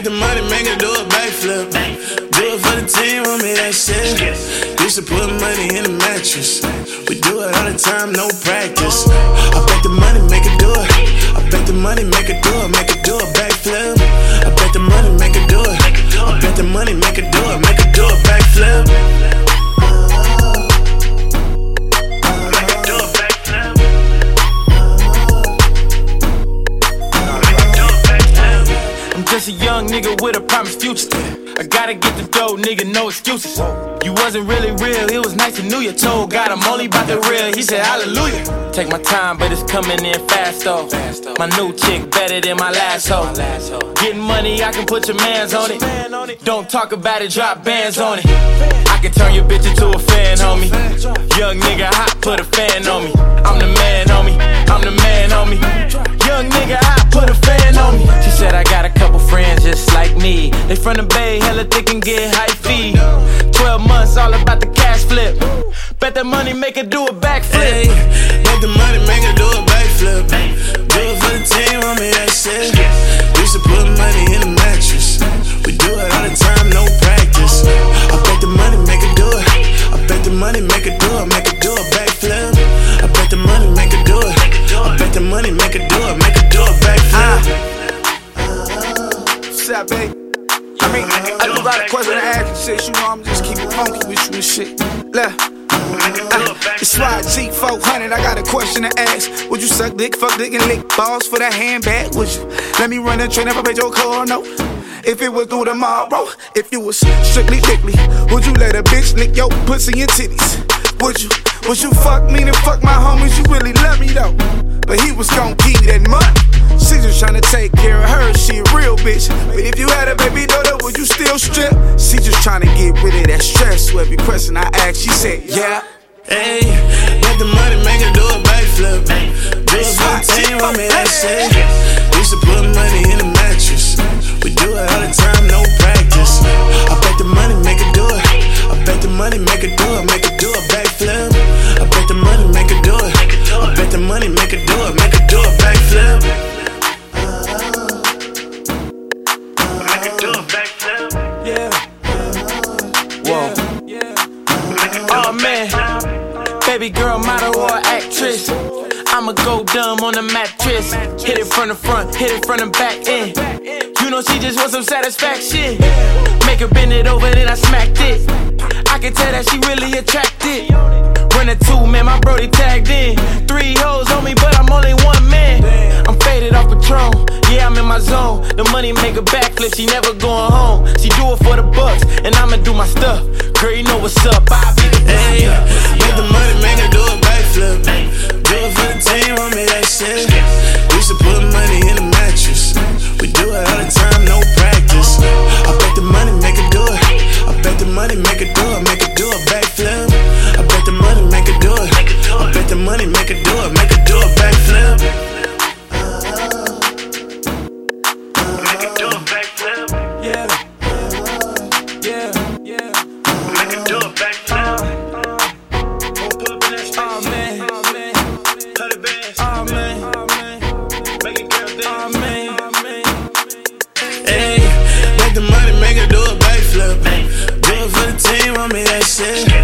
make the money, make it do a backflip. Do it for the team, want me that shit. Used to put money in the mattress. We do it all the time, no practice. I bet the money, make it do it. I bet the money, make it do a backflip. I bet the money, make it do it. I bet the money, make it do a backflip. Just a young nigga with a promised future. I gotta get the dough, nigga, no excuses. You wasn't really real, it was nice to know you. Told God I'm only about the real, he said hallelujah. Take my time, but it's coming in fast though. My new chick better than my last hoe. Getting money, I can put your mans on it. Don't talk about it, drop bands on it. I can turn your bitch into a fan, homie. Young nigga hot, put a fan on me. I'm the man, homie. I'm the man, homie. Young nigga hot, put a fan on me. She said I got a couple friends just like me. They from the Bay, hella thick and get high fee. 12 months, all about the cash flip. Bet that money make her do a backflip. Hey, bet the money make her do a backflip. Do it for the team, want me that shit. Used to put money in the mattress. We do it all the time, no practice. I bet the money make her do it. I bet the money make her do a backflip. I bet the money make her do it. I bet the money make her do a backflip. What's up, babe? I do got a question to ask you, shit. You know I'm just keeping funky with you and shit. Look. It's YG 400, I got a question to ask. Would you suck dick, fuck dick, and lick balls for that handbag? Would you let me run the train if I paid your car? No. If it was through tomorrow, if you was strictly dickly, would you let a bitch lick your pussy and titties? Would you fuck me and fuck my homies? You really love me though, but he was gon' give you that money. She just tryna take care of her, she a real bitch. But if you had a baby daughter, would you still strip? She just tryna get rid of that stress. So every question I asked, she said, yeah. Hey, let the money make her do a backflip. Do it for the team, want me that shit. Used to put money in the mattress. We do it all the time, no practice. I bet the money make her do it. I bet the money make her do a backflip. I bet the money make her do it. I bet the money make her do a backflip. Oh man, baby girl, model or actress. I'ma go dumb on the mattress. Hit it from the front, hit it from the back end. You know she just wants some satisfaction. Make her bend it over, then I smacked it. I can tell that she really attracted. Run a 2, man, my brody tagged in. 3 hoes on me, but I'm only 1 man. I'm faded off Patron, yeah, I'm in my zone. The money make a backflip, she never going home. She do it for the bucks, and I'ma do my stuff. Girl, you know what's up, I be the hey, make the money make her do a backflip. Do it for the team, want me that shit. Used to put money in the mattress. We do it all the time, no practice. I bet the money make her do it. I bet the money make her do a backflip. I bet the money make her do it. I bet the money make her do a backflip. Make her do a backflip. Yeah. Make her do a backflip. Oh man. Hey, make the money make her do a backflip. Do it for the team, want me that shit.